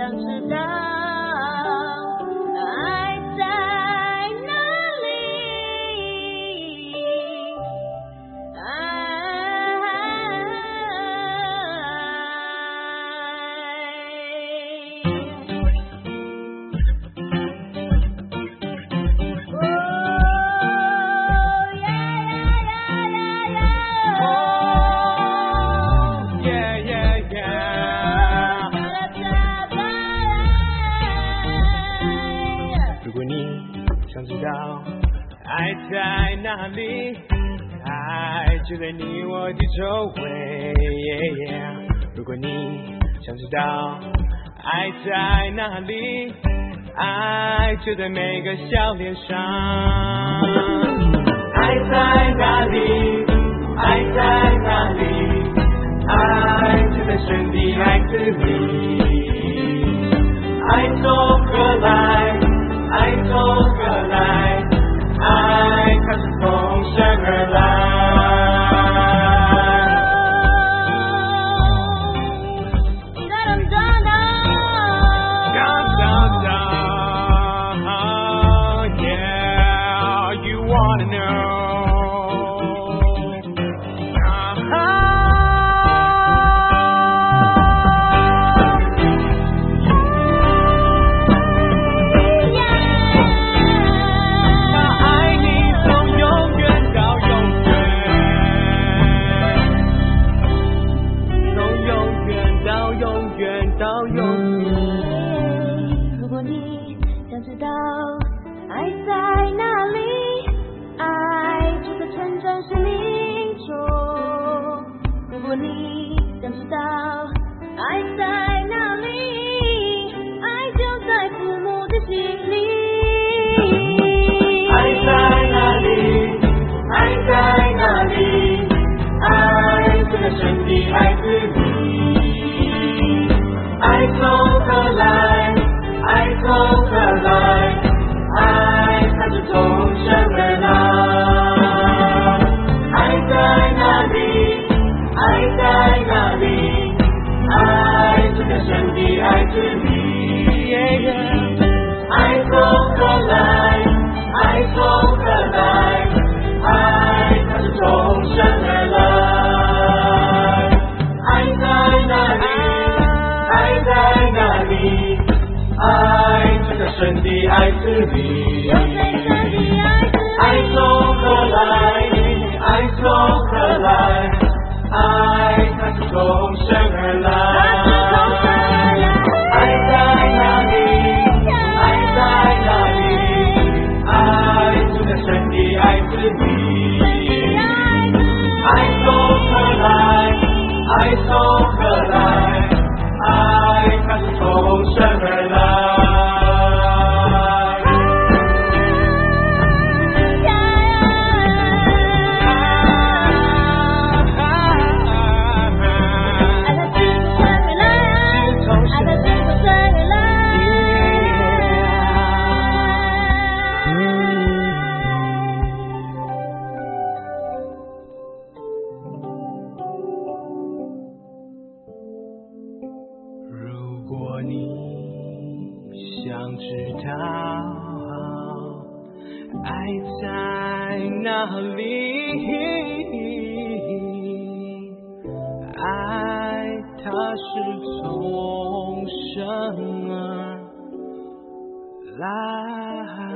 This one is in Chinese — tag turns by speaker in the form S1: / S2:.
S1: 想知道爱在哪里。
S2: 如果你想知道爱在哪里，爱就在你我的周围。如果你想知道爱在哪里，爱就在每个笑脸上。爱在哪里？爱在哪里？爱就在神的爱子里。爱从何来？爱从何来？爱它是从神而来。Yeah, you wanna know.
S1: 如果你想知道爱在哪里，爱就在成长生命中。如果你想知道爱在哪里，爱就在父母的心里。
S2: 爱在哪里？爱在哪里？爱就在神的爱子里。爱从何来？爱从何来？爱它是从神而来。爱在哪里？爱在哪里？爱就在神的爱子里。爱从何来？爱从何来？爱它是从神而来。爱在哪里？爱在哪里？爱就在神的爱子里。爱从何来？爱从何来？爱它是从神而来。爱在哪里？爱在哪里？爱就在神的爱子里。爱从何来？爱从何来？爱它是从神而来。如果你想知道爱在哪里，爱它是从神而来。